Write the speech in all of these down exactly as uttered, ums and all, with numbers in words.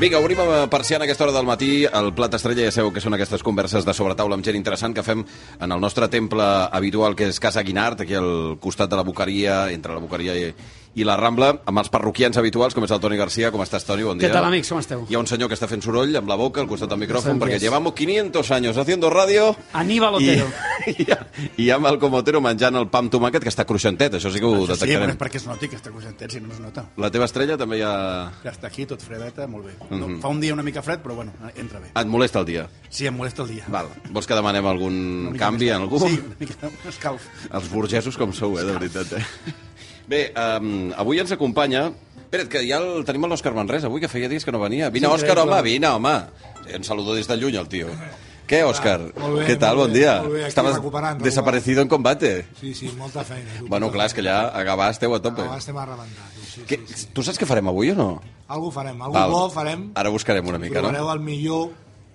Vinga, obrim a persiana a aquesta hora del matí. El plat estrella, ja sabeu que són aquestes converses de sobretaula amb gent interessant que fem en el nostre temple habitual, que és Casa Guinart, aquí al costat de la Boqueria, entre la Boqueria i, i la Rambla, amb els parroquians habituals, com és el Toni Garcia. Com estàs, Toni? Bon dia. Què tal, amics? Com esteu? Hi ha un senyor que està fent soroll amb la boca al costat del micròfon, perquè llevamos quinientos años haciendo radio. Aníbal Otero. I, i, i amb el com Otero menjant el pa amb tomàquet, que està cruixentet. Això sí que ho Això detectarem. Sí, perquè es noti que està cruixentet, si no, no es nota. La teva estrella també ja... Ja està aquí, tot fredeta, molt bé. Mm-hmm. No, fa un dia una mica fred, però bueno, entra bé. Et molesta el dia? Sí, em molesta el dia. Val. Vols que demanem algun canvi en algú? Sí, una mica escalf. Els burgesos com sou, eh, de veritat, eh? Bé, um, avui ens acompanya... Espera't, que ja el tenim l'Òscar Manresa, avui, que feia dies que no venia. Vine, sí, Òscar, home, vine, home. Ens saludo des de lluny, el tio. Què, Òscar? Bé, què tal? Bon bé, dia. Bé, Estaves desaparecido en combate. Sí, sí, molta feina. Tu, bueno, clar, és que allà a Gavà esteu a tope. A Gavà estem a rebentar. Sí, que, sí, sí. Tu saps què farem avui o no? Algú farem, algú Val. bo farem. Ara buscarem una mica, Provareu no? el millor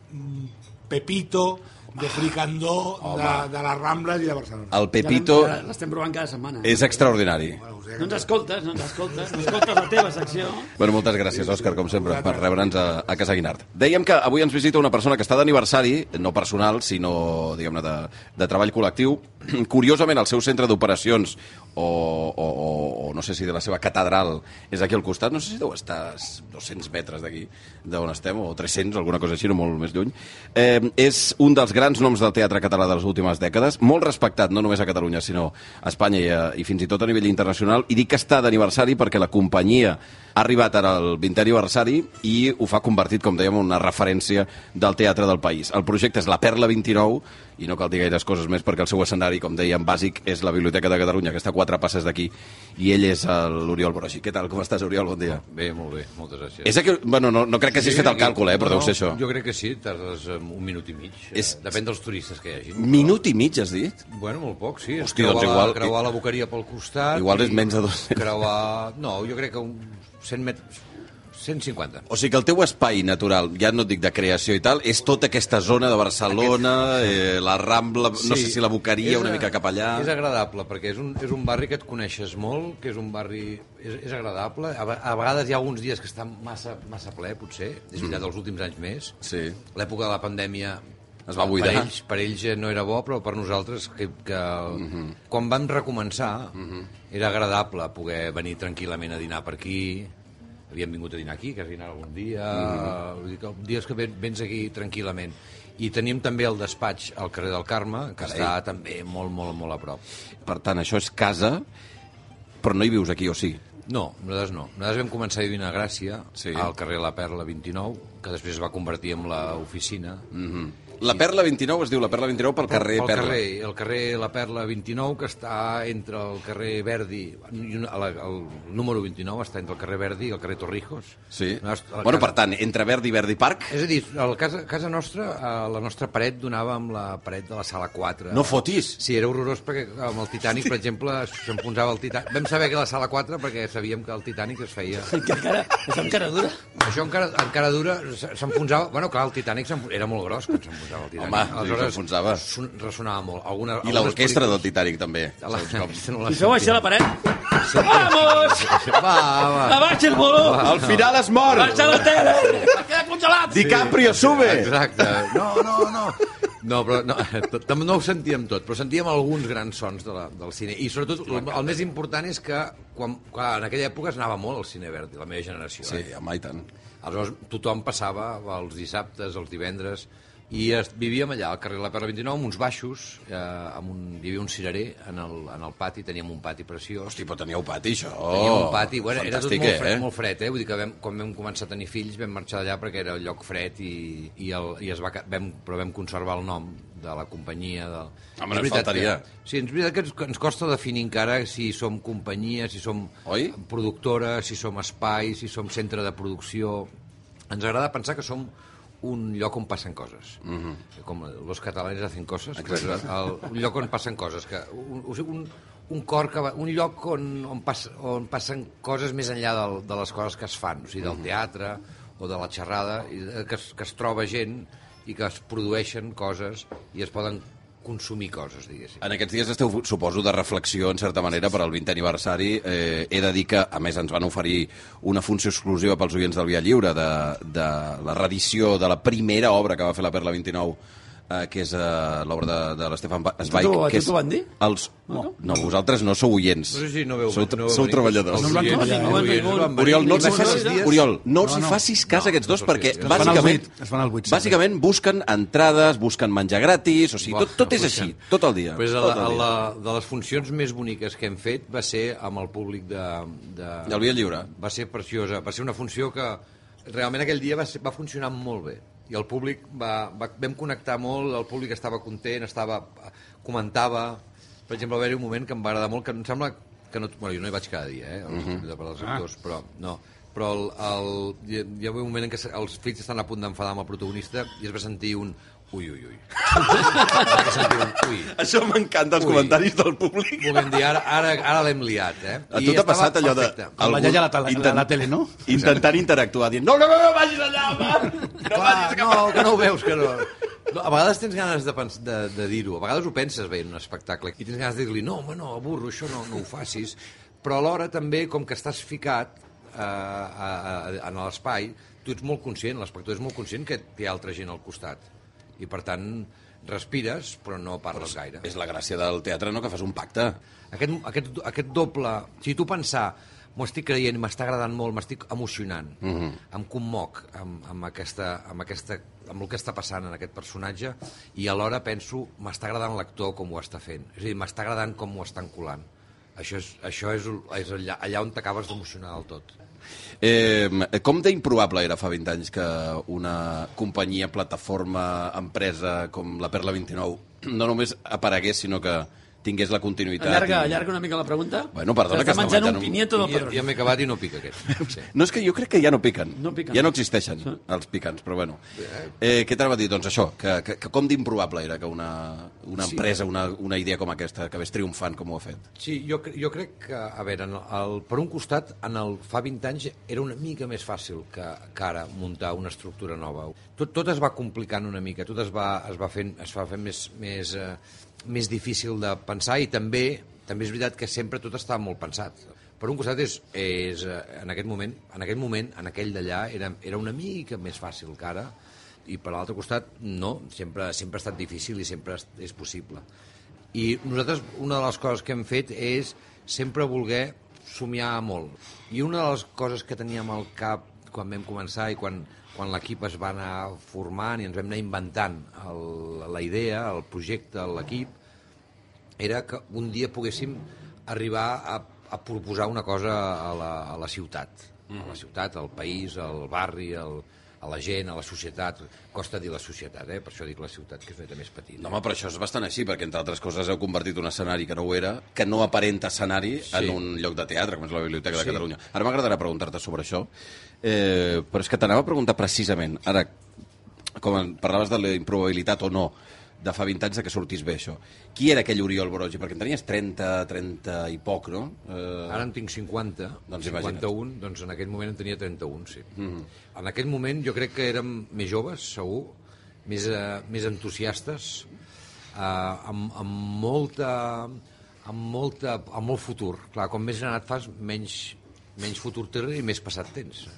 mm, Pepito de fricandó de, de les Rambles i de Barcelona. El Pepito... Ja l'estem provant cada setmana. És extraordinari. No ens escoltes, no ens escoltes, no escoltes la teva secció. Bueno, moltes gràcies, Òscar, com sempre, per rebre'ns a, a Casa Guinart. Dèiem que avui ens visita una persona que està d'aniversari, no personal, sinó, diguem-ne, de, de treball col·lectiu. Curiosament, el seu centre d'operacions, o, o, o, o no sé si de la seva catedral, és aquí al costat. No sé si deu estar a dos-cents metres d'aquí, d'on estem, o tres-cents, alguna cosa així, no molt més lluny. Eh, és un dels grans noms del teatre català de les últimes dècades, molt respectat, no només a Catalunya, sinó a Espanya i, a, i fins i tot a nivell internacional. I dic que està d'aniversari perquè la companyia ha arribat ara al vintè aniversari i ho fa convertit, com dèiem, una referència del teatre del país. El projecte és la Perla vint-i-nou i no cal dir gaires coses més perquè el seu escenari, com dèiem, bàsic és la Biblioteca de Catalunya, que està a quatre passes d'aquí, i ell és l'Oriol Broggi. Què tal? Com estàs, Oriol? Bon dia. Bé, molt bé, moltes gràcies. És aquí... Bueno, no, no crec que hagis sí, fet el càlcul, eh, però no, deu ser això. Jo crec que sí, tardes un minut i mig. És... Depèn dels turistes que hi hagi. Minut i mig, has dit? Bueno, molt poc, sí. Hosti, doncs creuar, igual... La, creuar la Boqueria pel costat... Igual és menys de dos-cents. Creuar... No, jo crec que un cent metres... cent cinquanta. O sigui que el teu espai natural, ja no et dic de creació i tal, és tota aquesta zona de Barcelona, Aquest... eh, la Rambla, sí. No sé si la Boqueria, és una mica cap allà... És agradable, perquè és un, és un barri que et coneixes molt, que és un barri... És, és agradable. A, a vegades hi ha alguns dies que està massa, massa ple, potser. És veritat, mm. els últims anys més. Sí. L'època de la pandèmia... Es va buidar. Per ells, per ells no era bo, però per nosaltres, que, que mm-hmm. quan vam recomençar, mm-hmm. era agradable poder venir tranquil·lament a dinar per aquí. Havíem vingut a dinar aquí, que has dinat algun dia, mm-hmm. dies que vens aquí tranquil·lament. I tenim també el despatx al carrer del Carme, que Carai. Està també molt, molt, molt a prop. Per tant, això és casa, però no hi vius aquí, o sí? No, nosaltres no. Nosaltres vam començar a vivir a Gràcia, sí. al carrer La Perla vint-i-nou, que després es va convertir en l'oficina. Mm-hmm. La Perla vint-i-nou es diu la Perla vint-i-nou pel carrer pel Perla. Carrer, el carrer La Perla vint-i-nou, que està entre el carrer Verdi, el, el número vint-i-nou està entre el carrer Verdi i el carrer Torrijos. Sí. La, la bueno, casa... per tant, entre Verdi i Verdi Park... És a dir, a la casa, casa nostra, a la nostra paret donava amb la paret de la sala quatre. No fotis! Sí, era horrorós perquè amb el Titanic, per exemple, s'enfonsava el Titanic. Vam saber que la sala quatre perquè sabíem que el Titanic es feia... Que encara, això encara dura. Això encara, encara dura, s'enfonsava... Bueno, clar, el Titanic era molt gros quan s'enfonsava el Titanic. Home, s'enfonsava. Ressonava molt. Alguna, I l'orquestra del Titanic, també. La, no I feu així a la paret? Vamos! Va, va. Abaixa el volum! Al final es mor! Baixa la tele! Queda congelat! DiCaprio, sube! Exacte. No, no, no. No, però no, no ho sentíem tot, però sentíem alguns grans sons de la, del cine. I sobretot, el, el més important és que quan, quan, en aquella època es anava molt al cine Verdi, la meva generació. Sí, eh? home, i tant. Aleshores, tothom passava els dissabtes, els divendres... I es, vivíem allà, al carrer La Perla vint-i-nou, amb uns baixos, eh, amb un, hi havia un cirerer en el, en el pati, teníem un pati preciós. Hosti, però teníeu pati, això. Teníem un pati, bueno, era tot molt fred, eh? molt fred, eh? Vull dir que vam, quan vam començar a tenir fills vam marxar d'allà perquè era el lloc fred i, i, el, i es va, vam, però vam conservar el nom de la companyia. De... Home, no faltaria. Que, sí, és veritat que ens, ens costa definir encara si som companyia, si som Oi? productora, si som espai, si som centre de producció. Ens agrada pensar que som un lloc on passen coses. Mm-hmm. Com los catalanes hacen coses. Pues el, un lloc on passen coses. Que, un, un, un cor que va, un lloc on, on, pas, on passen coses més enllà del, de les coses que es fan, o sigui, del teatre o de la xerrada, i que, es, que es troba gent i que es produeixen coses i es poden consumir coses, diguéssim. En aquests dies esteu, suposo, de reflexió, en certa manera, per al vintè aniversari. Eh, he de dir que, a més, ens van oferir una funció exclusiva pels oients del Via Lliure de, de la reedició de la primera obra que va fer la Perla vint-i-nou, eh, que és eh, l'obra de, de l'Estefan Zweig. A tu t'ho- a que tu t'ho van dir? Els... No, no, vosaltres no sou oients. No sé si no veu, sou, no veu sou venir. treballadors. Els No em van oients- dir, no em van dir. els oients van venir. Oriol, no els Només facis, sis dies. Oriol, no els No, hi no. facis cas a aquests dos, no, perquè no, no, bàsicament, es fan al buit, bàsicament busquen entrades, busquen menjar gratis, o sigui, tot, tot és així, tot el dia. Pues a tot la, a el la, dia. de les funcions més boniques que hem fet va ser amb el públic de... de Del Via Lliure. Va ser preciosa, va ser una funció que realment aquell dia va, ser, va funcionar molt bé. I el públic va, va, vam connectar molt, el públic estava content, estava, comentava... Per exemple, va haver-hi un moment que em va agradar molt, que em sembla que no... Bueno, jo no hi vaig cada dia, eh, als, uh -huh. per als actors, però no. Però el, el, hi, hi va un moment en què els fills estan a punt d'enfadar amb el protagonista i es va sentir un... Ui, ui, ui. Es va sentir un... Ui. Això m'encanta, els Ui. comentaris del públic. Volem dir, ara, ara, ara l'hem liat, eh? A I tu t'ha estava passat allò de... perfecte. Com la iaia a la, tele, intent- a la tele, no? Intentant interactuar, dient, no, no, no, no vagis allà, va! No Clar, vagis cap... no, que no ho veus, que no... No, a vegades tens ganes de, pens- de, de dir-ho, a vegades ho penses veient un espectacle i tens ganes de dir-li, no, home, no, aburro, això no, no ho facis, però alhora també, com que estàs ficat eh, a, a, en l'espai, tu ets molt conscient, l'espectador és molt conscient que hi ha altra gent al costat i per tant respires però no parles gaire. És la gràcia del teatre, no?, que fas un pacte. Aquest, aquest, aquest doble... Si tu pensar, m'ho estic creient, m'està agradant molt, m'estic emocionant, uh -huh. em commoc amb, amb, aquesta, amb, aquesta, amb el que està passant en aquest personatge i alhora penso, m'està agradant l'actor com ho està fent. És a dir, m'està agradant com ho estan colant. Això és, això és, és allà, allà on t'acabes d'emocionar del tot. Eh, com d'improbable era fa vint anys que una companyia, plataforma, empresa com la Perla vint-i-nou no només aparegués, sinó que tingués la continuïtat... Allarga, i... allarga una mica la pregunta. Bueno, perdona, S'està que està menjant menjant un un- pinieto del Ja, padrón. ja m'he acabat i no pica aquest. Sí. No, és que jo crec que ja no piquen. No piquen. Ja no existeixen, sí. Els picants, però bueno. Eh, què t'anava a dir? Doncs això, que, que, que com d'improbable era que una, una Sí. empresa, una, una idea com aquesta, acabés triomfant com ho ha fet. Sí, jo, cre- jo crec que, a veure, en el, per un costat, en el fa vint anys era una mica més fàcil que, que ara muntar una estructura nova. Tot, tot es va complicant una mica, tot es va, es va fent, es va fent més, més, eh, més difícil de pensar i també també és veritat que sempre tot està molt pensat. Per un costat, és, és, eh, en aquest moment, en aquell moment, en aquell d'allà, era, era una mica més fàcil que ara, i per l'altre costat, no, sempre, sempre ha estat difícil i sempre és, és possible. I nosaltres, una de les coses que hem fet és sempre voler somiar molt. I una de les coses que teníem al cap quan vam començar i quan, quan l'equip es va anar formant i ens vam anar inventant el, la idea, el projecte, l'equip, era que un dia poguéssim arribar a, a proposar una cosa a la, a la ciutat, mm. a la ciutat, al país, al barri, al, a la gent, a la societat. Costa dir la societat, eh? Per això dic la ciutat, que és una mica més petita. No, home, però això és bastant així, perquè entre altres coses heu convertit un escenari que no ho era, que no aparenta escenari, Sí. en un lloc de teatre, com és la Biblioteca de Sí. Catalunya. Ara m'agradarà preguntar-te sobre això, eh, però és que t'anava a preguntar precisament, ara, com parlaves de la improbabilitat o no, de fa vint anys de que sortís bé això. Qui era aquell Oriol Brogi? Perquè en tenies trenta, trenta i poc, no? Eh... Ara en tinc cinquanta, Doncs cinquanta-un, doncs en aquell moment en tenia trenta-un, sí. Mm. En aquell moment jo crec que érem més joves, segur, més, eh, més entusiastes, eh, amb, amb molta... amb, molta, amb molt futur. Clar, com més gran et fas, menys, menys futur tens i més passat tens.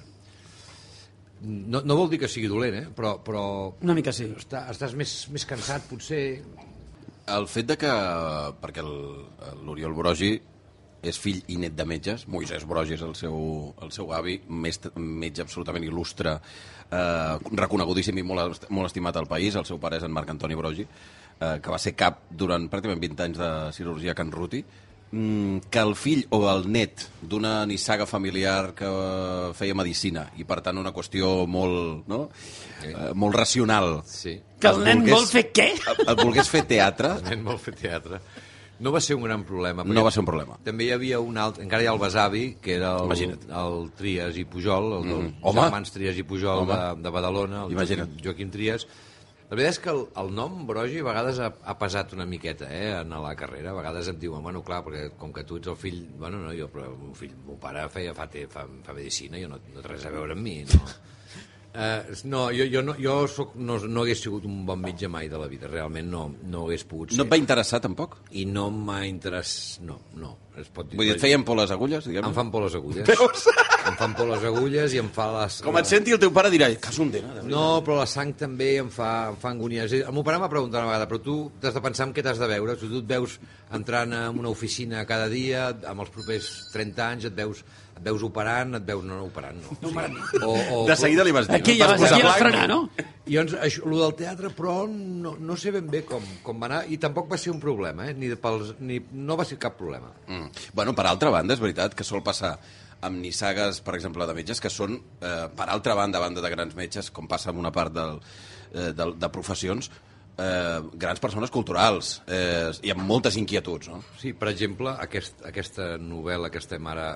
No, no vol dir que sigui dolent, eh? però, però Una mica sí. està, estàs més, més cansat, potser... El fet de que, perquè el- l'Oriol Brogi és fill i net de metges, Moisès Brogi és el seu, el seu avi, metge, metge absolutament il·lustre, eh, reconegudíssim i molt, est- molt estimat al país, el seu pare és en Marc Antoni Brogi, eh, que va ser cap durant pràcticament vint anys de cirurgia a Can Ruti, mm, que el fill o el net d'una nissaga familiar que feia medicina i per tant una qüestió molt, no? eh, molt racional, Sí. Que el nen volgués- vol fer què? et, et volgués fer teatre, El nen vol fer teatre. No va ser un gran problema. no va ser un problema. També hi havia un altre, encara hi ha el besavi, que era el, Imagina't. el Trias i Pujol, el, Mm. els Home. germans Trias i Pujol Home. de, de Badalona, el Imagina't. Joaquim, Joaquim Trias. La veritat és que el, el nom Brogi a vegades ha, ha pesat una miqueta eh, en la carrera. A vegades em diuen, bueno, clar, perquè com que tu ets el fill... Bueno, no, jo, però el meu fill, el meu pare feia, fa, fa, fa medicina, jo no, no té res a veure amb mi, no? Uh, no, jo, jo, no, jo soc, no, no hagués sigut un bon metge mai de la vida, realment no, no hagués pogut ser. No et va interessar, tampoc? I no m'ha interessat... No, no. Es pot dir. Vull dir, et feien por les agulles, diguem? Em fan por les agulles. Veus? Em fan por les agulles i em fa les... Com et senti el teu pare dirà, que és un dena, de veritat. No, però la sang també em fa, em fa angúnia. El meu pare m'ha preguntat una vegada, però tu t'has de pensar en què t'has de veure. Si tu et veus entrant en una oficina cada dia, amb els propers trenta anys, et veus, et veus operant, et veus... No, no operant, no. No sí. o, o, de seguida li vas dir. Aquí ja vas, aquí vas frenar, no? I doncs, això, el del teatre, però no, no sé ben bé com, com va anar, i tampoc va ser un problema, eh? Ni pels, ni, no va ser cap problema. Mm. Bueno, per altra banda, és veritat que sol passar amb nissagues, per exemple, de metges, que són, eh, per altra banda, a banda de grans metges, com passa amb una part del, eh, de, de professions, eh, grans persones culturals, eh, i amb moltes inquietuds, no? Sí, per exemple, aquest, aquesta novel·la que estem ara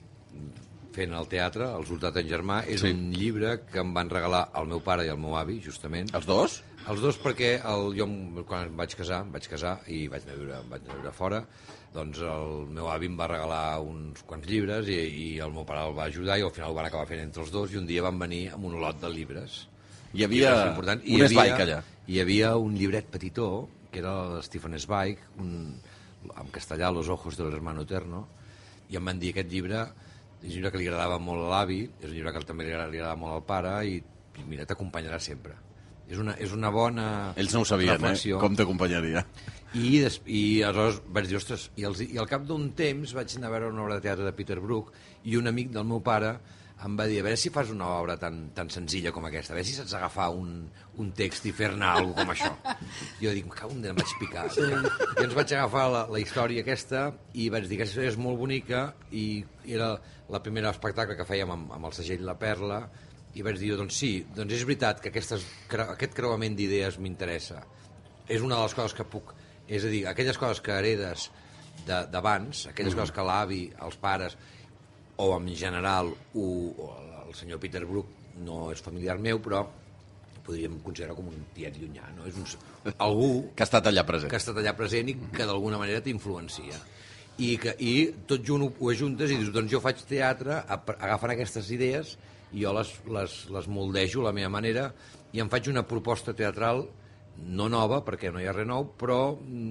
fent al teatre, El soldat en germà, és sí. un llibre que em van regalar el meu pare i el meu avi, justament. Els dos? Els dos perquè el, jo, quan em vaig casar, em vaig casar i vaig anar a viure, vaig anar a viure fora, doncs el meu avi em va regalar uns quants llibres i, i el meu pare el va ajudar i al final ho van acabar fent entre els dos i un dia van venir amb un lot de llibres. Hi havia un Zweig allà. Hi havia un llibret petitó, que era el Stephen Zweig, un, en castellà, Los ojos del hermano eterno, i em van dir aquest llibre, és un llibre que li agradava molt a l'avi, és un llibre que també li agradava molt al pare i, i mira, t'acompanyarà sempre. És una, és una bona Ells no ho sabien, reflexió. Eh? Com t'acompanyaria. I, des, I aleshores vaig dir, ostres, i, els, i al cap d'un temps vaig anar a veure una obra de teatre de Peter Brook i un amic del meu pare em va dir, a veure si fas una obra tan, tan senzilla com aquesta, a veure si saps agafar un, un text i fer-ne alguna com això. Jo dic, me cago en Déu, em vaig picar. Sí. I ens vaig agafar la, la història aquesta i vaig dir que aquesta és molt bonica i era la primera espectacle que fèiem amb, amb el segell La Perla i vaig dir, doncs sí, doncs és veritat que aquestes, aquest creuament d'idees m'interessa. És una de les coses que puc... És a dir, aquelles coses que heredes d'abans, aquelles mm. coses que l'avi, els pares, o en general o, o el senyor Peter Brook no és familiar meu, però podríem considerar com un tiet llunyà, no? És un, algú... que ha estat allà present. Que ha estat allà present i que d'alguna manera t'influencia. I, que, I tot junt ho, ho ajuntes i dius, doncs jo faig teatre agafant aquestes idees i jo les, les, les moldejo a la meva manera i em faig una proposta teatral no nova, perquè no hi ha res nou, però,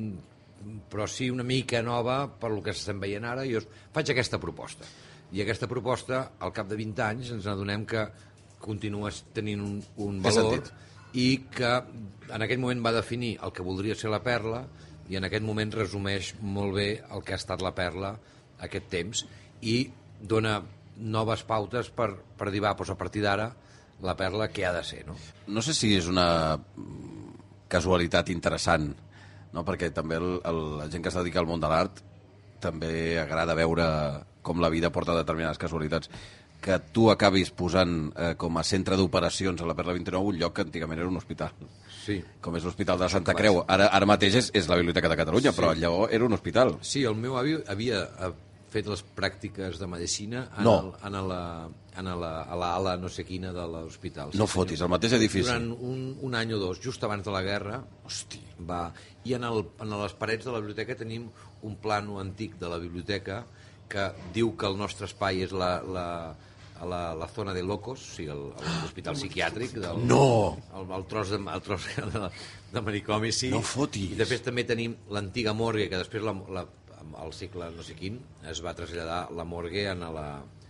però sí una mica nova per lo que estem veient ara, i jo faig aquesta proposta. I aquesta proposta, al cap de vint anys, ens adonem que continua tenint un, un valor i que en aquell moment va definir el que voldria ser la Perla i en aquest moment resumeix molt bé el que ha estat la Perla aquest temps i dona noves pautes per, per dir, va, doncs a partir d'ara la Perla què ha de ser, no? No sé si és una casualitat interessant, no? Perquè també el, el, la gent que es dedica al món de l'art també agrada veure com la vida porta determinades casualitats. Que tu acabis posant eh, com a centre d'operacions a la Perla vint-i-nou un lloc que antigament era un hospital. Sí. Com és l'Hospital de la Santa Creu. Ara, ara mateix és, és la Biblioteca de Catalunya, sí. Però allò era un hospital. Sí, el meu avi havia fet les pràctiques de medicina en, no. el, en, la, en la, a la ala no sé quina de l'hospital. No sí, fotis, el mateix edifici. Durant un, un any o dos, just abans de la guerra, Hosti. Va. I en, el, en les parets de la biblioteca tenim un plano antic de la biblioteca que diu que el nostre espai és la, la, la, la zona de locos, o sigui, l'hospital psiquiàtric. Del, no! El, el tros, de, el tros de, de manicomi, sí. No fotis! I després també tenim l'antiga morgue, que després la, la, al segle no sé quin es va traslladar la morgue en la,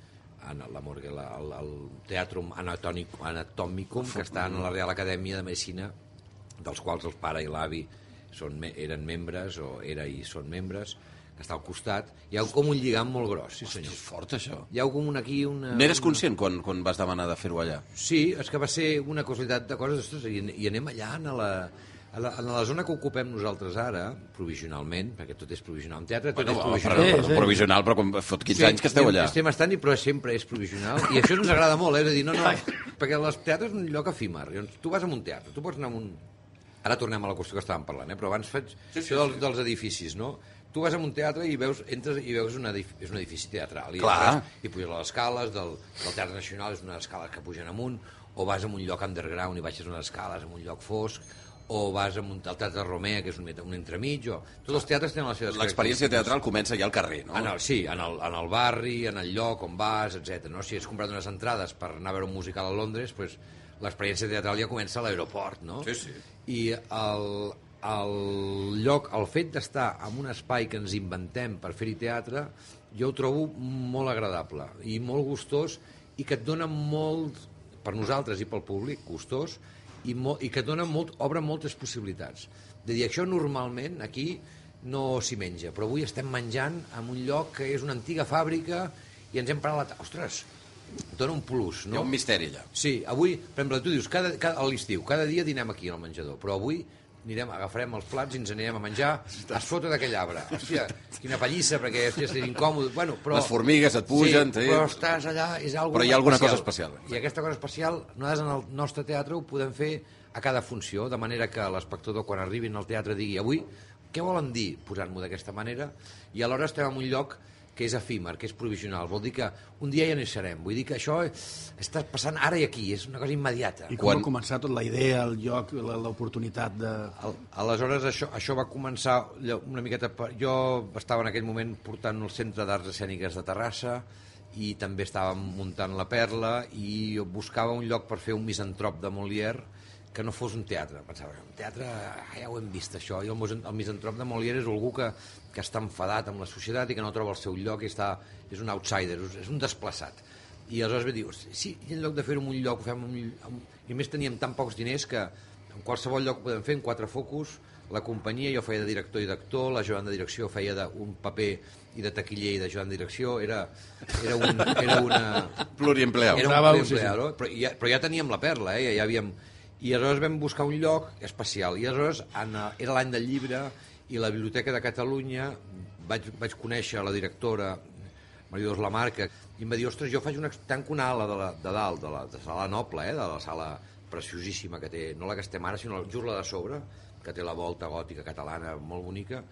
en la morgue, la, el, el Teatrum Anatomicum, que està en la Real Acadèmia de Medicina, dels quals el pare i l'avi són, eren membres, o era i són membres, que està al costat. Hi ha com un lligam molt gros, sí senyor. Hosti, és fort, això. Hi ha com un aquí una... N'eres una... conscient quan, quan vas demanar de fer-ho allà? Sí, és que va ser una casualitat de coses, ostres, i, i anem allà en la... A la, a la zona que ocupem nosaltres ara, provisionalment, perquè tot és provisional, en teatre tot bueno, és provisional. Però, però, provisional, però com fot quinze sí, anys que esteu allà. Estem estant, però sempre és provisional, i això ens agrada molt, eh? És a dir, no, no, perquè el teatre és un lloc efímer. Tu vas a un teatre, tu pots anar a un... Ara tornem a la qüestió que estàvem parlant, eh? Però abans faig sí, sí, dels, dels edificis, no? Tu vas a un teatre i veus, entres i veus un edifici, és un edifici teatral. I, entres, i puges a les escales del, del Teatre Nacional, és una escales que pugen amunt, o vas a un lloc underground i baixes unes escales en un lloc fosc, o vas a un, al Teatre Romea, que és un, un entremig, o... Tots els teatres tenen les seves l'experiència teatral comença ja al carrer, no? En el, sí, en el, en el barri, en el lloc on vas, etcètera. No? Si has comprat unes entrades per anar a veure un musical a Londres, pues, l'experiència teatral ja comença a l'aeroport, no? Sí, sí. I el, el lloc, el fet d'estar en un espai que ens inventem per fer-hi teatre, jo ho trobo molt agradable i molt gustós i que et dona molt, per nosaltres i pel públic, gustós, i, mo, i que et dona molt, obre moltes possibilitats. De dir, això normalment aquí no s'hi menja, però avui estem menjant en un lloc que és una antiga fàbrica i ens hem parat la... Ostres, dona un plus, no? Hi ha un misteri allà. Sí, avui, per exemple, tu dius, cada, cada, a l'estiu, cada dia dinem aquí al menjador, però avui anirem, agafarem els plats i ens anirem a menjar a sota d'aquell arbre. Hòstia, quina pallissa, perquè hòstia, és incòmode. Bueno, però... Les formigues et pugen... Sí, però estàs allà, és algo però hi ha alguna especial. cosa especial. I aquesta cosa especial, nosaltres en el nostre teatre ho podem fer a cada funció, de manera que l'espectador, quan arribin al teatre, digui avui, què volen dir posant-m'ho d'aquesta manera? I alhora estem en un lloc que és efímer, que és provisional. Vol dir que un dia ja no hi serem. Vull dir que això està passant ara i aquí, és una cosa immediata. I com Quan... va començar tot la idea, el lloc, l'oportunitat de... Aleshores, això, això va començar una miqueta... Per... Jo estava en aquell moment portant el Centre d'Arts Escèniques de Terrassa i també estàvem muntant la Perla i jo buscava un lloc per fer un misantrop de Molière que no fos un teatre. Pensava, un teatre, ah, ja ho hem vist, això. I el, el misantrop de Molière és algú que, que està enfadat amb la societat i que no troba el seu lloc i està, és un outsider, és un desplaçat. I aleshores vaig dir, sí, en lloc de fer-ho en un lloc, ho fem en un... I a més teníem tan pocs diners que en qualsevol lloc ho podem fer, en quatre focus, la companyia, jo feia de director i d'actor, la Joan de direcció feia d'un paper i de taquiller i de Joan de direcció, era, era, un, era una... Pluriempleado. Era un pluriempleado, però, ja, però ja teníem la Perla, eh? Ja havíem... I aleshores vam buscar un lloc especial. I aleshores, en, era l'any del llibre, i la Biblioteca de Catalunya vaig, vaig conèixer la directora, Maria Lamarca, i em va dir, ostres, jo faig una, tanco una ala de, la, de dalt, de la, de la sala noble, eh, de la sala preciosíssima que té, no la que estem ara, sinó just la de sobre, que té la volta gòtica catalana molt bonica,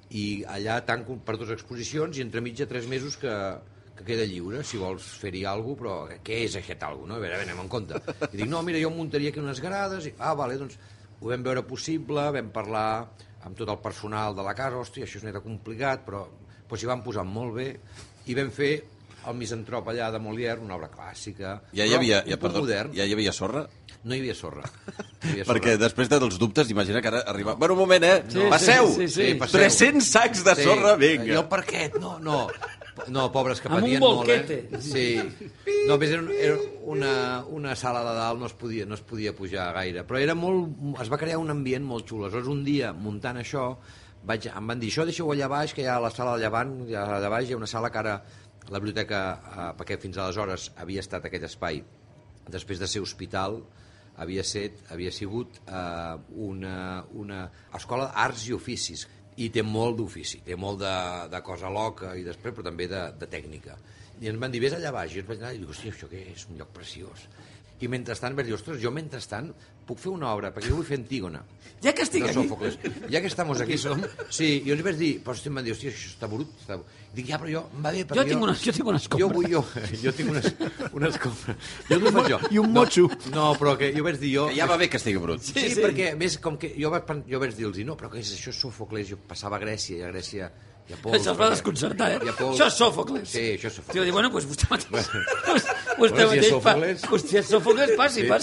i allà tanco per dues exposicions i entremig de tres mesos que... que queda lliure, si vols fer-hi alguna cosa, però què és aquest alguna cosa, no? A veure, a veure, anem en compte. I dic, no, mira, jo muntaria aquí unes grades, i, ah, vale, doncs ho vam veure possible, vam parlar amb tot el personal de la casa, hòstia, això és una mica complicat, però doncs s'hi van posar molt bé, i vam fer el misantrop allà de Molière, una obra clàssica, ja hi havia, però ja, perdó, modern. Ja hi havia sorra? No hi havia sorra. No hi havia sorra. Perquè després de dels dubtes, imagina que ara arriba... Bueno, un moment, eh? Sí, passeu! Sí, sí, sí. Sí, passeu. tres-cents sacs de Sí. sorra, vinga! I el parquet, no, no. No, pobres que Amb un patien molt, bolquete. eh? Sí. No, més era, era una, una sala de dalt, no es, podia, no es podia pujar gaire, però era molt, es va crear un ambient molt xulo. Aleshores, un dia, muntant això, vaig, em van dir, això deixeu allà baix, que hi ha la sala de llevant, allà baix hi ha una sala que ara la biblioteca, eh, perquè fins aleshores havia estat aquest espai, després de ser hospital, havia, set, havia sigut eh, una, una escola d'arts i oficis, i té molt d'ofici, té molt de, de cosa loca i després, però també de, de tècnica. I ens van dir, vés allà baix, i ens vaig anar i dic, hòstia, això què és? Un lloc preciós. I mentrestant vaig dir, ostres, jo mentrestant puc fer una obra, perquè jo vull fer Antígona. Ja que estic de aquí. Sòfocles. Ja que estamos aquí, som... Sí, i llavors vaig dir, però em van dir, hòstia, això està brut. Està... Dic, ja, però jo, em va bé, perquè Jo tinc una, jo tinc una escombra. Jo vull, jo, jo tinc una, una escombra. Jo no faig jo. I un motxo. No, no, però que jo vaig dir, jo... Ja va bé que estigui brut. Sí, sí, sí, perquè, més, com que jo vaig, jo vaig dir-los, no, però què és això, és Sòfocles, jo passava a Grècia, i a Grècia hi ha pols. Això es va desconcertar, eh? Hi ha pols. Això és Sòfocles. Sí, això és Sòfocles. Sí, va dir, bueno, doncs vostè mateix. Vostè Bueno, si és mateix fa... Sòfocles. Si és Sòfocles, passi, Sí,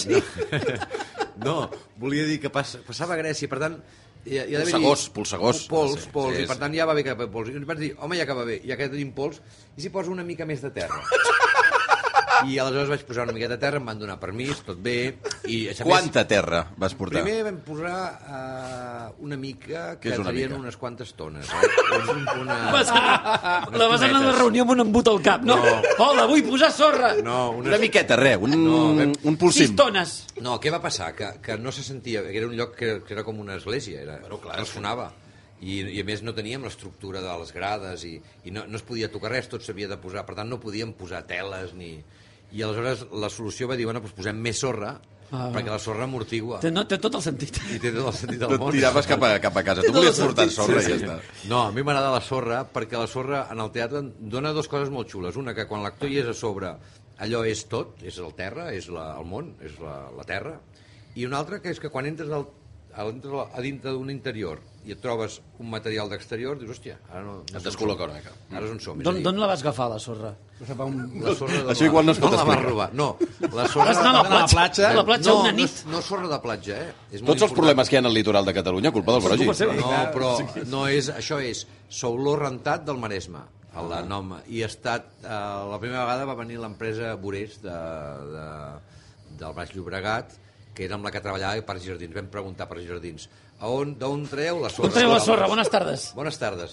passi. No, volia dir que pass, passava a Grècia, per tant... Hi ha, hi ha Polsegós, polsegós. Pols, Sí, pols, sí, i per tant ja va bé que pols. I ens vaig dir, home, ja que va bé, ja que tenim pols, i si poso una mica més de terra? I aleshores vaig posar una miqueta de terra, em van donar permís, tot bé. I, a Quanta més, terra vas portar? primer vam posar uh, una mica, Què que és una serien mica? unes quantes tones. Eh? Un, una... Vas anar, la vas anar a la reunió amb un embut al cap, no? No. Hola, vull posar sorra. No, unes... Una miqueta, res, un, No, vam- un pulsim. Sis tones. No, què va passar? Que, que no se sentia, que era un lloc que, que era com una església, era, Bueno, clar, no sonava. I, I a més no teníem l'estructura de les grades i, i no, no es podia tocar res, tot s'havia de posar, per tant no podíem posar teles ni... I aleshores la solució va dir, bueno, doncs posem més sorra, Ah. perquè la sorra amortigua. Té, no, té tot el sentit. I té tot el sentit del Tu et món. tiraves cap a, cap a casa. Té Tu tot volies el portar sentit, sorra sí, i ja sí. està. No, a mi m'agrada la sorra perquè la sorra en el teatre dona dues coses molt xules. Una, que quan l'actor hi és a sobre, allò és tot, és el terra, és la, el món, és la, la terra. I una altra, que és que quan entres al, a dintre, a dintre d'un interior i et trobes un material d'exterior, dius, hòstia, ara no... no Et descol·loca una mica. Ara és on som. D'on la vas agafar, la sorra? La sorra de Això igual no es pot no la vas explicar. robar, no. La sorra... Vas anar a la platja, platja. a la platja no, una no, nit. és- no és sorra de platja, eh? És molt Tots els important. problemes que hi ha al litoral de Catalunya, culpa del Brogi. culpa seva. No, però no és, això és Sauló Rentat del Maresme, el de nom. I ha estat, eh, la primera vegada va venir l'empresa Borés de, de, del Baix Llobregat, que era amb la que treballava a Parcs i Jardins. Vam preguntar per Jardins, a on, d'on treu la sorra? On treu la sorra? Bones tardes. Bones tardes.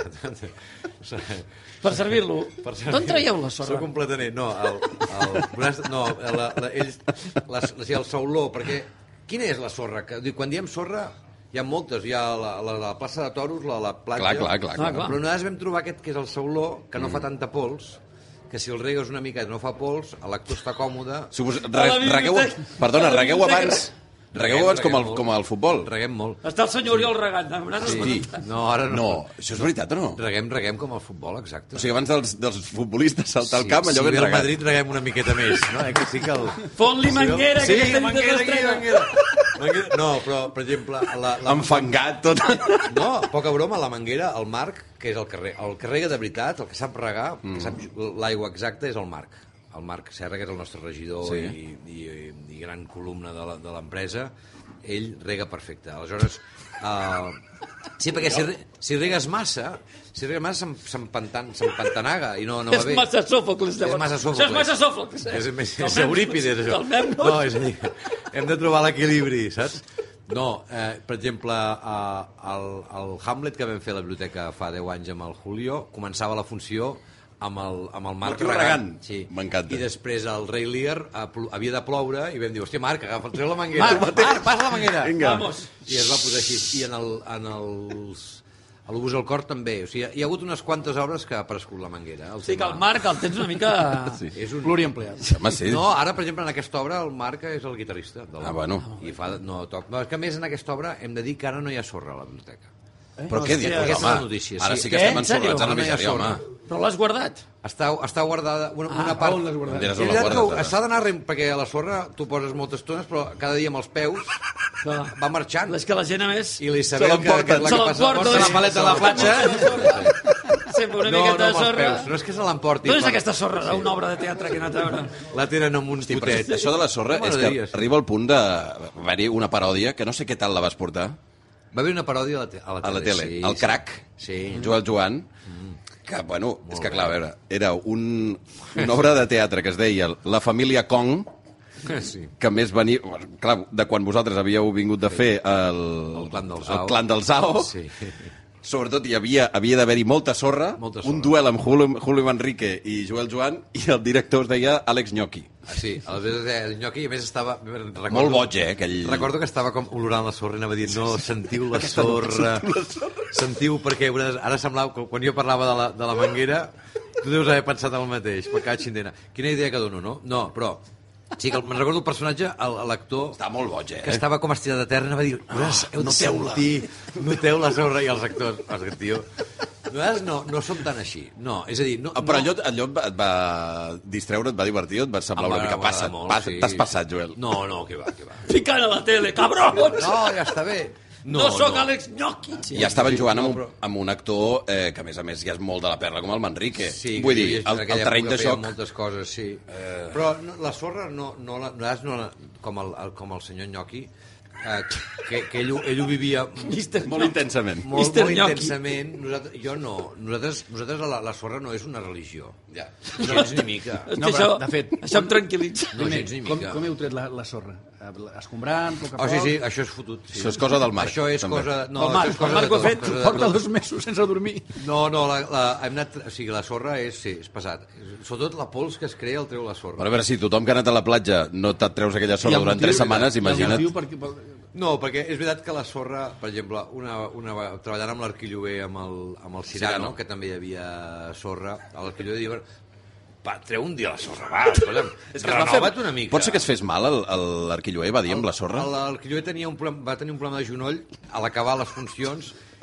Per servir-lo. Per servir- D'on traieu la sorra? Soc completament... No, el, el, no la, la, ells, la, la, el Sauló, perquè... Quina és la sorra? Que, quan diem sorra, hi ha moltes. Hi ha la, la, la plaça de Toros, la, la platja... Clar, clar, clar, clar. clar. Però nosaltres vam trobar aquest, que és el Sauló, que no mm. fa tanta pols, que si el regues una mica i no fa pols, el lector està còmode... Supos... A Re, la regueu, biblioteca. perdona, A la regueu biblioteca. abans... Regueu abans com el, com el futbol. Reguem molt. Està el senyor Oriol regant. Sí. No, ara no. No, això és veritat o no? Reguem, reguem com el futbol, exacte. O sigui, abans dels, dels futbolistes saltar al Sí, camp, allò si ben ve el regat. Madrid reguem una miqueta més, no? Eh, que sí que el... Font-li manguera, Sí, que aquesta nit manguera, es aquí, estrena. manguera. Manguera. No, però, per exemple... La, la... Enfangat tot. No, poca broma, la manguera, el Marc, que és el que, re- el que rega de veritat, el que sap regar, mm. que sap l'aigua exacta, és el Marc. El Marc Serra, que és el nostre regidor Sí. i, i, i gran columna de la- de l'empresa, ell rega perfecte. Aleshores, uh, sí, perquè si, re- si regues massa, si regues massa s'em- s'empantan- s'empantanaga i no, no va És bé. massa Sòfocles, És llavors. massa Això Sòfocles. és massa Sòfocles. eh? És, més, és Calmem-nos, Eurípides, això. calmem-nos. No, és a dir, hem de trobar l'equilibri, saps? No, eh, per exemple, eh, el, el Hamlet que vam fer a la biblioteca fa deu anys amb el Julio, començava la funció amb el, amb el Marc El tio regant. Sí. M'encanta. I després el Rei Lear eh, pl- havia de ploure i vam dir, hòstia, Marc, agafa, treu la manguera. Marc, Marc, passa la manguera. Vinga. Vamos. I es va posar així. I en el, en els... A l'Obús al Cor també. O sigui, hi ha hagut unes quantes obres que ha aparegut la manguera. El Sí, que el tema- Marc el tens una mica... Sí. És un... Pluriempleat. Home, sí. No, ara, per exemple, en aquesta obra el Marc és el guitarrista. De Ah, bueno. I fa, no, toc. No, és que a més en aquesta obra hem de dir que ara no hi ha sorra a la biblioteca. Però què dius, aquesta és la home? notícia, Ara sí. sí que Què? estem En sèrio? ensorrats a la Ara no hi ha misèria, home. sorra. Però l'has guardat? Està, està guardada una, Ah, una part... on l'has guardat? Mira, És on la veritat que guardes, s'ha d'anar rem, perquè a la sorra tu poses moltes estones, però cada dia amb els peus Clar. va marxant. És que la gent, a més... I l'Isabel, Se que, que és la Se que passa l'emporta, la la paleta a la platja. Sempre una No, no, miqueta de amb els sorra. peus. No és que se l'emporti. D'on és però- aquesta sorra? D'una obra de teatre que he anat a veure. La tenen amb uns Hosti, però potets. això de la sorra és que M'agradaria, sí. arriba al punt de... Va haver una paròdia, que no sé què tal la vas portar, Va haver una paròdia a la, te a la a la tele. tele. Sí, El crac, Sí. Joel Joan, que, bueno, és que, clar, a veure, era un, una obra de teatre que es deia La família Kong, sí. que a més venia... Clar, de quan vosaltres havíeu vingut de fer el... El clan del El Zao. clan del Zao. Sí. Sobretot hi havia, havia d'haver-hi molta sorra, Molta un sorra. duel amb Julio, Julio Manrique i Joel Joan, i el director es deia Àlex Gnocchi. Ah, sí, aleshores eh, el Gnocchi, a més, estava... Recordo, Molt boig, eh, aquell- Recordo que estava com olorant la sorra i anava dient, no, sentiu la sorra, sentiu, perquè ara semblava, que quan jo parlava de la, de la manguera, tu deus haver pensat el mateix, per cada xindena. Quina idea que dono, no? No, però... Sí, que el- me'n recordo el personatge, el- l'actor... Està molt boig, eh? Que estava com estirat de terra i anava a dir, oh, heu de sentir, noteu la sorra, i els actors, els que, tio, nosaltres no, no som tan així, no, és a dir, no... Ah, però no, allò, allò et va, et va distreure, et va divertir, o et va semblar Em va una mica agradar passat? molt, Pas, sí. T'has passat, Joel. No, no, que va, que va. Ficant a la tele, cabrons! No, ja està bé. No, no sóc Àlex Gnocchi. I ja estaven sí, jugant no, amb, però- un, amb un actor eh, que, a més a més, ja és molt de la perla, com el Manrique. Sí, Vull que dir, en el, el aquella terreny època de feia joc... moltes coses, sí. Eh... Però no, la sorra no, no, la, nosaltres no la, com, el, el, com el senyor Gnocchi, eh, que, que ell, ho- ell ho vivia Mister Molt intensament. molt, Mister molt Gnocchi. intensament. Nosaltres, jo no. Nosaltres, nosaltres la, la sorra no és una religió. Ja. Gens ni mica. És No, que però, això, de fet, això em tranquil·litza. No, gens ni Com, mica. com heu tret la, la sorra? Escombrant, poc a Oh, poc? sí, sí, això és fotut. Sí. Això és cosa del Marc, Això és també. cosa... No, El Marc, això és cosa el Marc de ho ha tot, fet. cosa de Porta tot. dos mesos sense dormir. No, no, la, la, hem anat, o sigui, la sorra és, sí, és pesat. Sobretot la pols que es crea el treu la sorra. Però a veure, si tothom que ha anat a la platja no te't treus aquella sorra durant tres setmanes, imagina't. I el motiu per, per, No, perquè és veritat que la sorra, per exemple, una, una, treballant amb l'Arquillover, amb el, amb el Cirano, Cirano. que també hi havia sorra, l'Arquillover diu, va, treu un dia la sorra, va, escolta'm, És que es va fer... renova't una mica. Pot ser que es fes mal el- el- l'Arquilloé, va dir, amb la sorra? El- L'Arquillover tenia un problema, va tenir un problema de genoll a l'acabar les funcions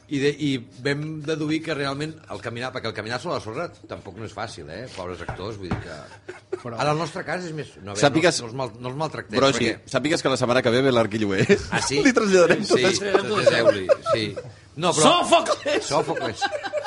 I, de, I vam deduir que realment el caminar, perquè el caminar sobre la sorra tampoc no és fàcil, eh? Pobres actors, vull dir que... Però... Ara, el nostre cas és més... No, bé, Sàpigues... no, no, els mal, no els maltractem. Però perquè... sí, sàpigues que la setmana que ve ve l'Arquilloé. Ah, sí? Li traslladarem sí, totes. traslladeu-li, sí. No, però... Sòfocles! Sòfocles.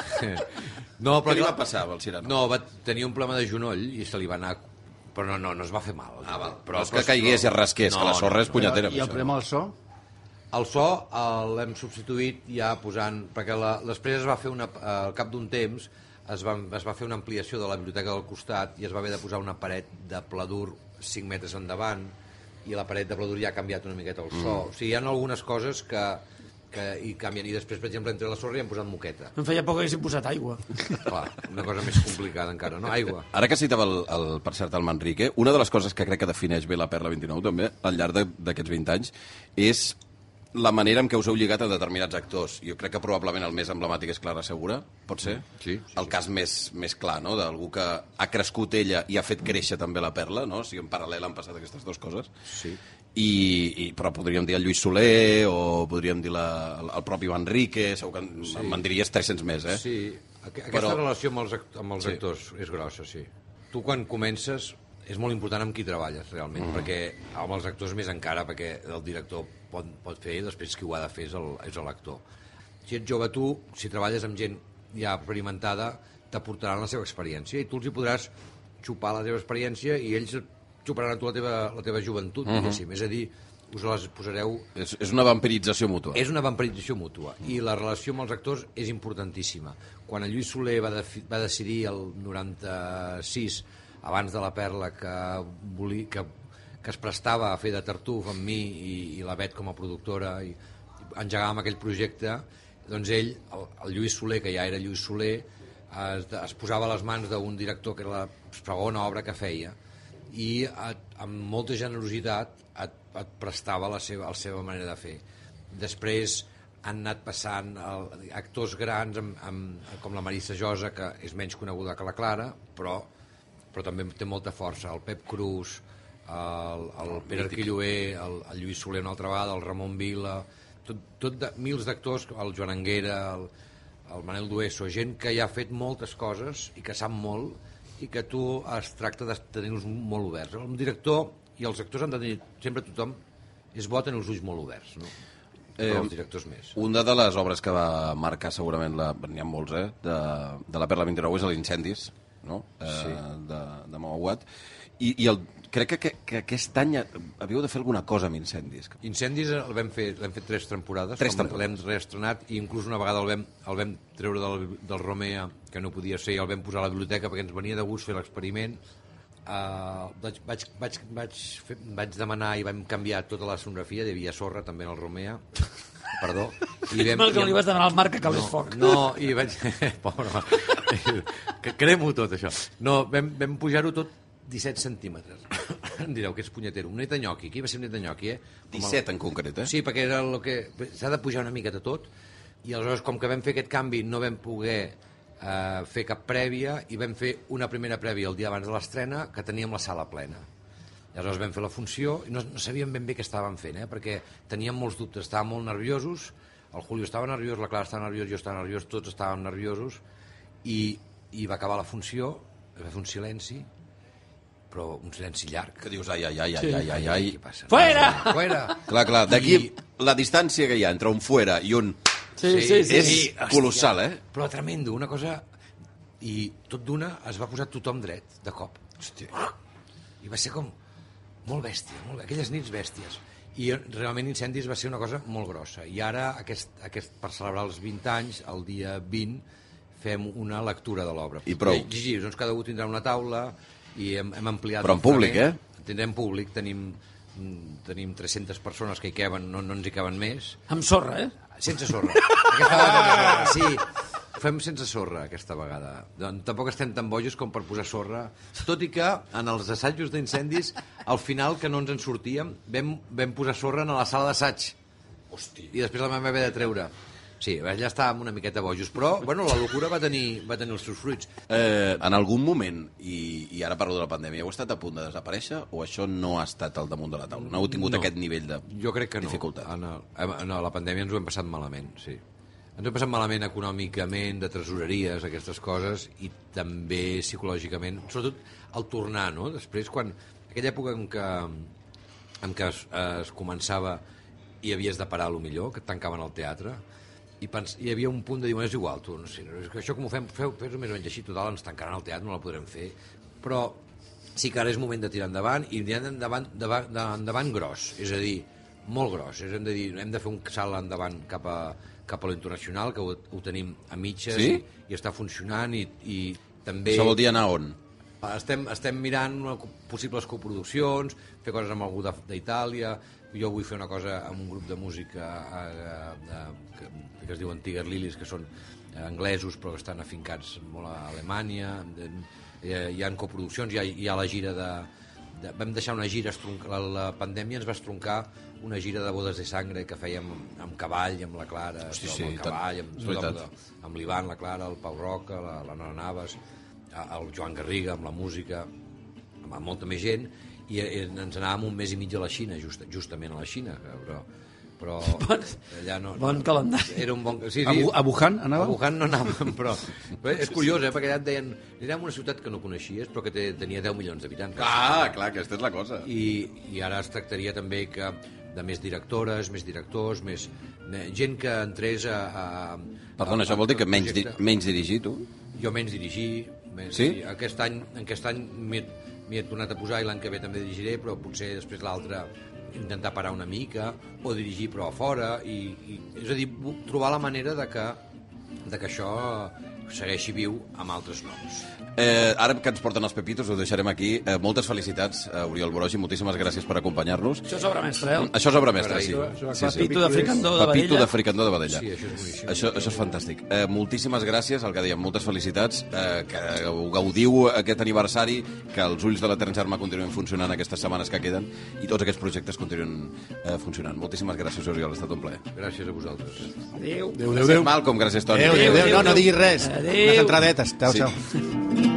No, però Què li va passar al Cirano? No, va tenir un problema de genoll i se li va anar... Però no, no, no es va fer mal. Ah, val. Però és que caigués i es rasqués, que la sorra és punyetera. I el problema del so? El so l'hem substituït ja posant... Perquè la, després es va fer una... Al cap d'un temps es va, es va fer una ampliació de la biblioteca del costat i es va haver de posar una paret de pladur cinc metres endavant i la paret de pladur ja ha canviat una miqueta el so. Mm. O sigui, hi ha algunes coses que, que hi canvien. I després, per exemple, entre la sorra hi hem posat moqueta. Em feia por que haguessin posat aigua. Clar, una cosa més complicada encara, no? Aigua. Ara que citava, el, el, per cert, el Manrique, una de les coses que crec que defineix bé la Perla vint-i-nou, també, al llarg d'aquests vint anys, és la manera en què us heu lligat a determinats actors. Jo crec que probablement el més emblemàtic és Clara Segura, pot ser? Sí. sí el cas més, més clar, no?, d'algú que ha crescut ella i ha fet créixer també la Perla, no? O sigui, en paral·lel han passat aquestes dues coses. Sí. I, i, però podríem dir el Lluís Soler o podríem dir la, el, el propi Manrique, segur que sí. Me'n diries tres-cents més, eh? Sí, aquesta però... relació amb els, act amb els sí. actors és grossa, sí. Tu quan comences és molt important amb qui treballes, realment, mm. perquè amb els actors més encara, perquè el director pot, pot fer i després qui ho ha de fer és l'actor. Si ets jove, tu, si treballes amb gent ja experimentada, t'aportaran la seva experiència i tu els hi podràs xupar la teva experiència i ells xuparan a tu la teva, la teva joventut, mm -hmm. diguéssim. És a dir, us les posareu... És, és una vampirització mútua. És una vampirització mútua. I la relació amb els actors és importantíssima. Quan el Lluís Soler va, de, va decidir el noranta-sis, abans de la Perla, que, volia, que, que es prestava a fer de tartuf amb mi i, i la Bet com a productora, i engegàvem aquell projecte, doncs ell, el, el Lluís Soler, que ja era Lluís Soler, es, es posava a les mans d'un director que era la segona obra que feia, i et, amb molta generositat et, et prestava la seva, la seva manera de fer. Després han anat passant el, actors grans amb, amb, com la Marissa Josa, que és menys coneguda que la Clara, però però també té molta força, el Pep Cruz, el, el Pere Arquilloé, el, el Lluís Soler una altra vegada, el Ramon Vila, tot, tot de, mils d'actors, el Joan Anguera, el, el Manel Dueso, gent que ja ha fet moltes coses i que sap molt i que tu es tracta de tenir-los molt oberts. El director i els actors han de tenir, sempre tothom, és bo tenir els ulls molt oberts, no? Eh, els directors més. Una de les obres que va marcar segurament, n'hi ha molts, eh, de, de la Perla vint-i-nou és l'Incendis, no? Eh, sí. de, de Mauaguat. I, i el, crec que, que, que aquest any havíeu de fer alguna cosa amb Incendis. Incendis l'hem fet, fet tres temporades, tres temporades. L'hem reestrenat i inclús una vegada el vam, el vam treure del, del Romea, que no podia ser, i el vam posar a la biblioteca perquè ens venia de gust fer l'experiment. Uh, vaig, vaig, vaig, vaig, fer, vaig demanar i vam canviar tota la sonografia, hi havia sorra també en el Romea, perdó. I vam, mal que li vas demanar al Marc que calés no, foc. No, i vaig... Pobre, que cremo tot, això. No, vam, vam pujar-ho tot disset centímetres. Em direu que és punyetero. Un net de nyoqui, aquí va ser un net de nyoqui, eh? Com disset el... en concret, eh? Sí, perquè era el que... S'ha de pujar una miqueta tot, i aleshores, com que vam fer aquest canvi, no vam poder eh, fer cap prèvia, i vam fer una primera prèvia el dia abans de l'estrena, que teníem la sala plena. I aleshores vam fer la funció, i no, no sabíem ben bé què estàvem fent, eh? Perquè teníem molts dubtes, estàvem molt nerviosos, el Julio estava nerviós, la Clara estava nerviós, jo estava nerviós, tots estàvem nerviosos, i, i va acabar la funció, va fer un silenci, però un silenci llarg. Que dius, ai, ai, ai, ai, ai, ai, ai. Què passa? Fuera! Fuera! Clar, clar, d'aquí I... la distància que hi ha entre un fuera i un... Sí, sí, sí. És sí. colossal, eh? Però tremendo, una cosa... I tot d'una es va posar tothom dret, de cop. Hòstia. I va ser com molt bèstia, molt bé. Aquelles nits bèsties. I realment Incendis va ser una cosa molt grossa. I ara, aquest, aquest, per celebrar els vint anys, el dia vint, fem una lectura de l'obra. I prou. I, i, doncs cada un tindrà una taula i hem, hem ampliat... Però en públic, eh? Tindrem públic, tenim, tenim tres-centes persones que hi caben, no, no ens hi caben més. Amb sorra, eh? Sense sorra. Aquesta vegada, sí, fem sense sorra aquesta vegada. Doncs tampoc estem tan bojos com per posar sorra, tot i que en els assajos d'incendis, al final, que no ens en sortíem, vam, vam posar sorra en la sala d'assaig. Hosti. I després la vam haver de treure. Sí, ja estàvem una miqueta bojos, però bueno, la locura va tenir, va tenir els seus fruits. Eh, en algun moment, i, i ara parlo de la pandèmia, heu estat a punt de desaparèixer o això no ha estat al damunt de la taula? No heu tingut no, aquest nivell de jo crec que no. dificultat? En, el, en la pandèmia ens ho hem passat malament, sí. ens hem passat malament econòmicament, de tresoreries, aquestes coses, i també psicològicament, sobretot al tornar, no? Després, quan aquella època en què, en què es, es començava i havies de parar, a lo millor, que et tancaven el teatre, i pens, hi havia un punt de dir, bueno, és igual, tu, no sé, això com ho fem, feu, feu més o menys així, total, ens tancaran el teatre, no la podrem fer, però sí que ara és moment de tirar endavant, i tirar endavant, endavant, endavant gros, és a dir, molt gros, és, hem de dir, hem de fer un salt endavant cap a cap a l'internacional, que ho, ho tenim a mitges, sí? i, i està funcionant, i, i també... Això vol dir anar on? Estem, estem mirant una, possibles coproduccions, fer coses amb algú d'Itàlia, jo vull fer una cosa amb un grup de música eh, de, que, que es diuen Tiger Lilies, que són anglesos però que estan afincats molt a Alemanya, de, hi, hi ha coproduccions, hi ha, hi ha la gira de... de vam deixar una gira, la, la pandèmia ens va estroncar una gira de bodes de sangre que fèiem amb, amb cavall, amb la Clara, sí, amb sí, el cavall, amb, tant, amb, amb l'Ivan, la Clara, el Pau Roca, la, la Nora Navas, el Joan Garriga, amb la música, amb molta més gent, i ens anàvem un mes i mig a la Xina, just, justament a la Xina, però, però bon, allà no, bon no, calendari. Era un bon... Sí, sí, a, a Wuhan anava? A Wuhan no anàvem, però, però és curiós, eh, perquè allà et deien, anirem a una ciutat que no coneixies, però que té, tenia deu milions d'habitants. Ah, clar, aquesta és la cosa. I, i ara es tractaria també que de més directores, més directors, més, més gent que entrés a... a Perdona, a, això vol dir que menys, di, projecte. menys dirigir, tu? Jo menys dirigir. Més, sí? sí? Aquest any, aquest any m'hi he tornat a posar i l'any que ve també dirigiré, però potser després l'altre intentar parar una mica o dirigir però a fora. I, i, és a dir, trobar la manera de que, de que això segueixi viu amb altres noms. Eh, ara que ens porten els pepitos, ho deixarem aquí. Eh, moltes felicitats, a Oriol Borogi, moltíssimes gràcies per acompanyar-nos. Això és obra mestra, eh? Això és obra mestra, sí. sí, sí. Pepito de fricandó de Pepito vedella. de fricandó de vedella. Sí, això és boníssim. Això, això és fantàstic. Eh, moltíssimes gràcies, el que dèiem, moltes felicitats, eh, que ho gaudiu aquest aniversari, que els ulls de l'Etern Germà continuen funcionant aquestes setmanes que queden i tots aquests projectes continuen eh, funcionant. Moltíssimes gràcies, Oriol, ha estat un plaer. Gràcies a vosaltres. Adéu. Adéu, adéu, Gràcies, Malcolm, gràcies, Toni. Adéu, adéu, adéu. No, no diguis res. Adéu. Unes entradetes. Ciao, Sí. ciao.